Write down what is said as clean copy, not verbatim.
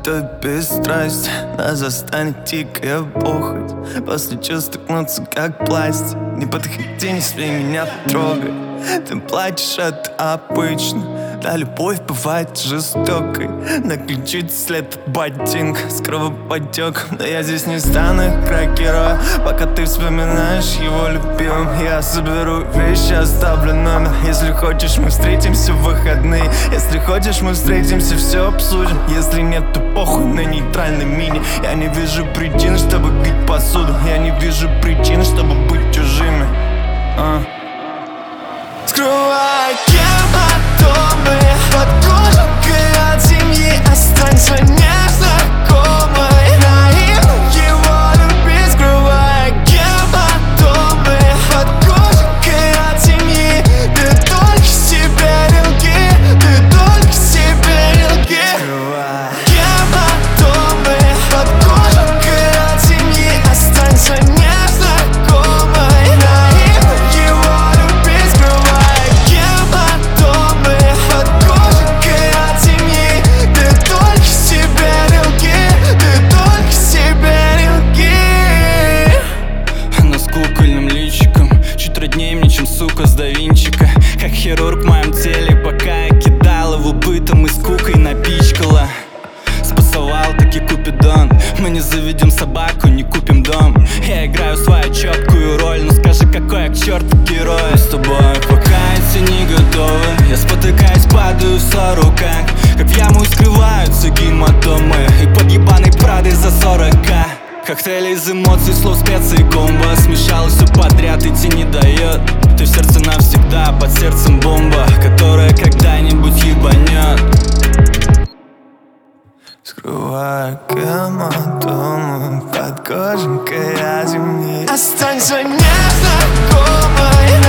тут без страсти. Нас застанет дикая похоть. После чувств стыкнуться как пластик. Не подходи, не смей меня трогать. Ты плачешь, это обычно. Да, любовь бывает жестокой. Наключить след от ботинка с кровоподтеком. Да я здесь не стану играть героя, пока ты вспоминаешь его любимым. Я соберу вещи, оставлю номер. Если хочешь, мы встретимся в выходные. Если хочешь, мы встретимся, все обсудим. Если нет, то похуй на нейтральной мини. Я не вижу причин, чтобы бить посуду. Я не вижу причин, чтобы быть чужими. Скрывай гематомы под кожанкой от семьи. Останься незнакомой. Наивно его любить. Скрывай гематомы под кожанкой от семьи. Ты только себе лги. Ты только себе лги. Скрывай гематомы под кожанкой от семьи. Останься незнакомой. Наивно его любить. Скрывай гематомы под кожанкой от семьи. Ты только себе лги. Ты только себе лги. Она с кукольным личиком чуть роднее мне, чем сука с да Винчика. Как хирург в моем теле, пока я кидал его бытом и скукой напичкала. Спасовал таки Купидон. Мы не заведем собаку, не купим дом. Я играю свою четкую роль, ну скажи, какой я к черту герой. Мы с тобой пока эти не готовы. Я спотыкаюсь, падаю в сороках. Как в яму скрываются гематомы. И под ебаной Прадой за 40к. Коктейли из эмоций, слов, специй, комбо. Смешалось все подряд, идти не дает. Ты в сердце навсегда, под сердцем бомба, которая когда-нибудь ебанет. Скрывай гематомы под кожанкой от земли. Останься незнакомой.